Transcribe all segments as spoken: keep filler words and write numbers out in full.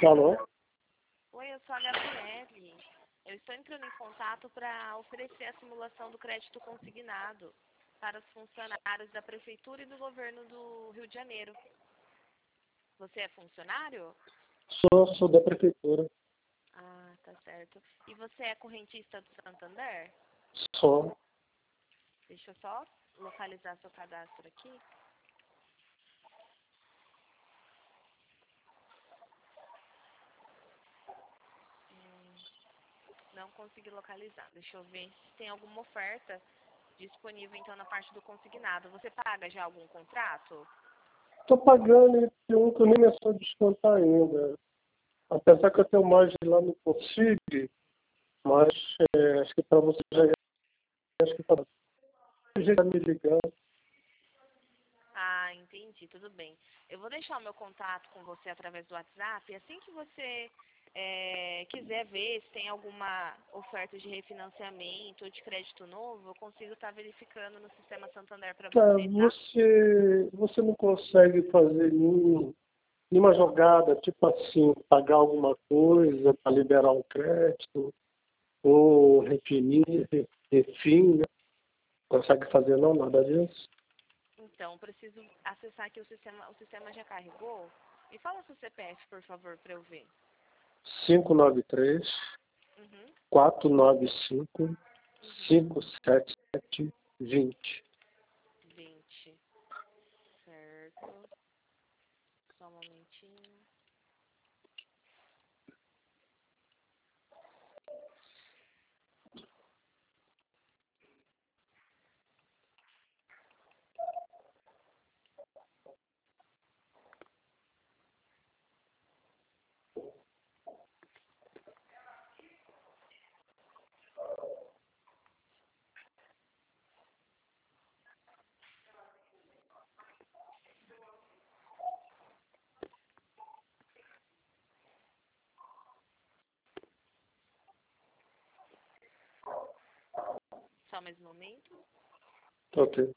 Alô? Oi, eu sou a Gabriele. Eu estou entrando em contato para oferecer a simulação do crédito consignado para os funcionários da Prefeitura e do Governo do Rio de Janeiro. Você é funcionário? Sou, sou da prefeitura. Ah, tá certo. E você é correntista do Santander? Sou. Deixa eu só localizar seu cadastro aqui. Hum, não consegui localizar. Deixa eu ver se tem alguma oferta disponível então na parte do consignado. Você paga já algum contrato? Estou pagando e tem um que eu nem me sou descontar ainda. Apesar que eu tenho margem lá no Consigne, mas é, acho que para você já acho que está já me ligando. Ah, entendi, tudo bem. Eu vou deixar o meu contato com você através do WhatsApp. E assim que você é, quiser ver se tem alguma oferta de refinanciamento ou de crédito novo, eu consigo estar verificando no sistema Santander para Tá, você, tá? você, você não consegue fazer nenhum, nenhuma jogada, tipo assim, pagar alguma coisa para liberar um crédito, ou refinir, refim, né? Consegue fazer não, nada disso? Então, preciso acessar aqui o sistema. O sistema já carregou? Me fala seu C P F, por favor, para eu ver. cinco nove três, Uhum, quatro nove cinco, uhum. cinco sete sete, vinte. vinte. Certo. Só um momentinho. Só mais um momento. Ok.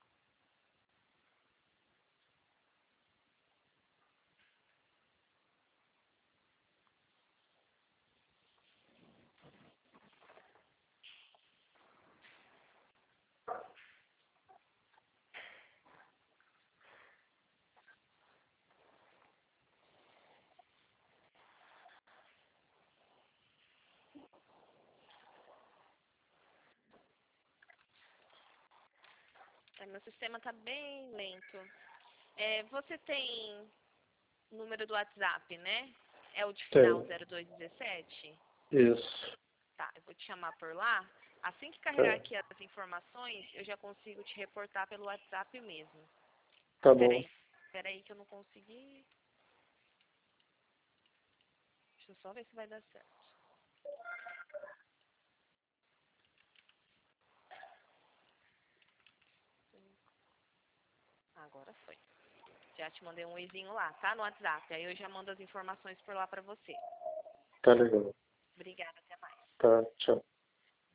É, meu sistema tá bem lento. É, você tem número do WhatsApp, né? É o de final Tem. zero dois um sete? Isso. Tá, eu vou te chamar por lá. Assim que carregar Tá, aqui as informações, eu já consigo te reportar pelo WhatsApp mesmo. tá bom. Peraí, peraí que eu não consegui. Deixa eu só ver se vai dar certo. Agora foi. Já te mandei um oizinho lá, tá? No WhatsApp. Aí eu já mando as informações por lá pra você. Tá legal. Obrigada, até mais. Tá, tchau.